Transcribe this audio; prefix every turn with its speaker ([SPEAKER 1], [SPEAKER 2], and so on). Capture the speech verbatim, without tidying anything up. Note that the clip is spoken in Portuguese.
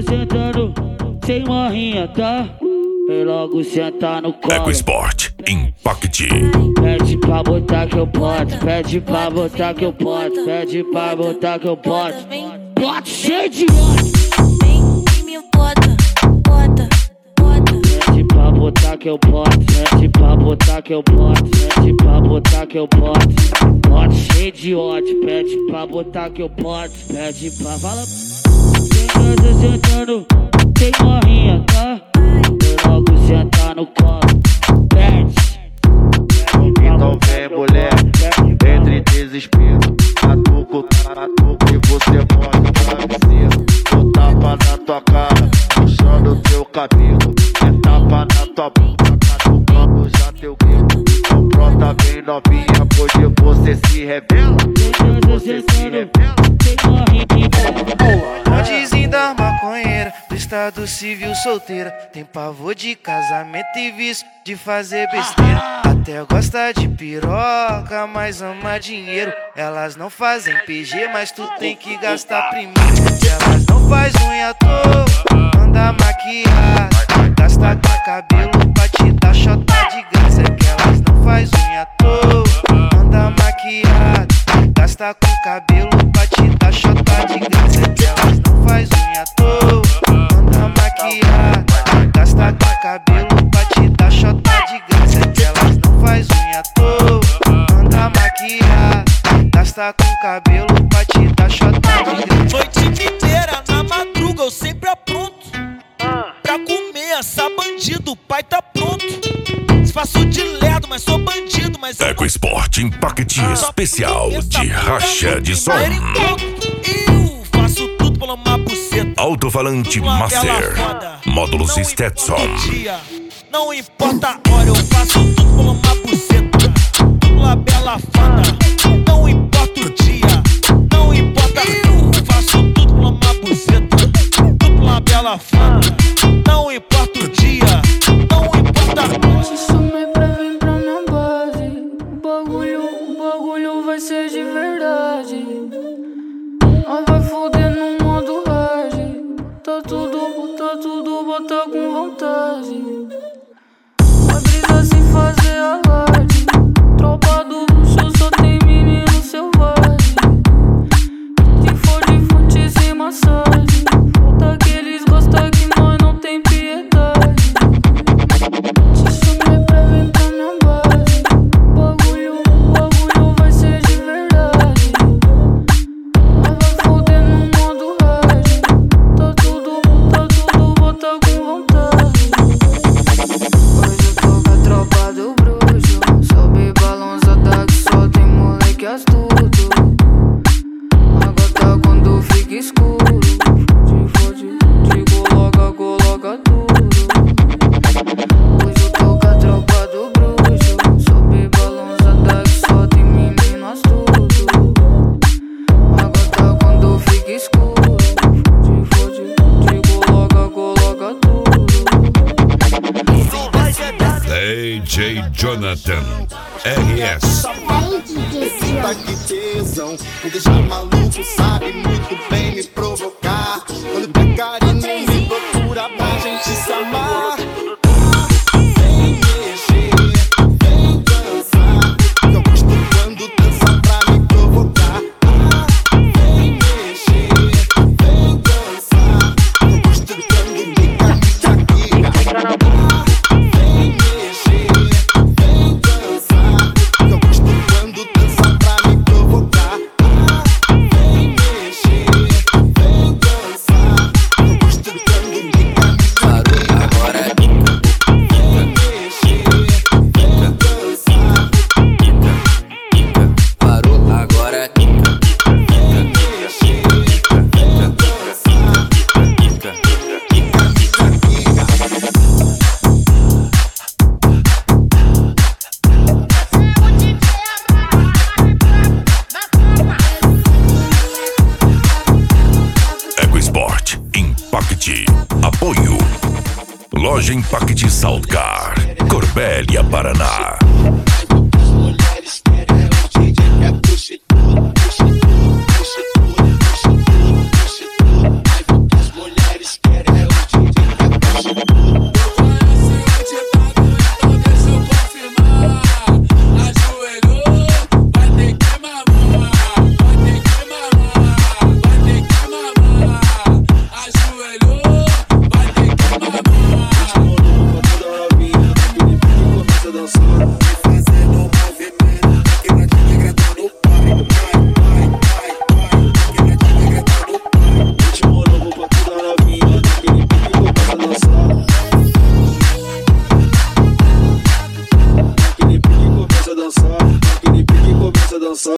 [SPEAKER 1] sentando, sem marrinha, tá? Vem logo sentar no colo.
[SPEAKER 2] EcoSport Impact.
[SPEAKER 1] Pede pra botar que eu boto, pede pra botar que eu boto, pede pra botar que eu boto. Boto cheio de ódio.
[SPEAKER 3] Vem e me bota, bota, bota.
[SPEAKER 1] Pede pra botar que eu boto, pede pra botar que eu boto, pede pra botar que eu boto. Boto cheio de ódio, pede pra botar que eu boto, pede pra fala. Sentando, sentando, sem marrinha, tá? Vem logo sentar no colo. Pede.
[SPEAKER 4] Então vem mulher, entre desespero. Catuco, catuco e você pode o travesseiro. Dou tapa na tua cara, puxando teu cabelo. É tapa na tua boca, catucando já teu grilo. Então pronta, vem novinha, hoje você se revela. Hoje você se revela.
[SPEAKER 5] Antezinho da maconheira, do estado civil solteira. Tem pavor de casamento e vício de fazer besteira. Até gosta de piroca, mas ama dinheiro. Elas não fazem P G, mas tu tem que gastar primeiro. Elas não faz unha à toa, anda maquiada. Gasta com cabelo pra te dar chota de graça. É que elas não faz unha à toa, anda maquiada. Gasta com cabelo pra te dar chota de graça. É que elas não faz unha à toa, anda maquiada. Gasta com cabelo pra te dar chota de graça. É que elas não faz unha à toa, anda maquiada. Gasta com cabelo pra te dar chota de graça.
[SPEAKER 6] Noite inteira na madruga eu sempre apronto pra comer essa bandido, o pai tá pronto. Faço de lerdo, mas sou bandido, mas
[SPEAKER 2] EcoSport Impact especial de racha de som.
[SPEAKER 6] Eu faço tudo pela uma buceta.
[SPEAKER 2] Alto-falante Master, módulos Stetson.
[SPEAKER 6] Não importa a hora, eu faço tudo pela uma buceta. Dupla bela foda, não importa o dia. Não importa, eu faço tudo pela uma buceta. Dupla bela foda, não importa o dia. Não importa a hora.
[SPEAKER 7] Se sumir pra vir pra minha base, o bagulho, o bagulho vai ser de verdade. Nós vai foder no modo hard. Tá tudo, tá tudo, bota com vontade. Vai brisa sem fazer alarde. Tropa do luxo só tem menino selvagem. Se for de fute sem massagem, falta que eles gostam que nós não tem piedade. Se sumir pra vir pra minha base, o bagulho, o bagulho vai ser de verdade. Nós vai foder no modo hard. Tá tudo, tá tudo, bota com vontade. Hoje eu tô com a tropa do bruxo. Sobe balançada que só tem moleque astuto. Agora tá quando fica escuro. Fode, fode, te coloca, coloca tudo. Hoje eu tô com a tropa do bruxo. Sobe balançada que só tem menino astuto. Agora tá quando fica escuro. Fode, fode, te coloca, coloca tudo.
[SPEAKER 2] D J Jonathan R S.
[SPEAKER 8] Tá que tesão, me deixa maluco, sabe muito bem me provocar. Quando der carinho, me procura pra gente se amar. Vem mexer, vem dançar. Eu gosto quando dança pra me provocar. Vem mexer, vem dançar. Eu gosto quando fica me Shakira. Vem mexer, vem dançar. Eu gosto quando dança pra me provocar. Vem mexer, vem dançar. Eu gosto quando fica me Shakira.
[SPEAKER 9] Agora
[SPEAKER 8] Vem mexer, vem dançar.
[SPEAKER 9] parou, agora
[SPEAKER 8] Vem mexer, vem dançar.
[SPEAKER 2] EcoSport Impact. Apoio Loja Impact Saltcar, Corbélia, Paraná.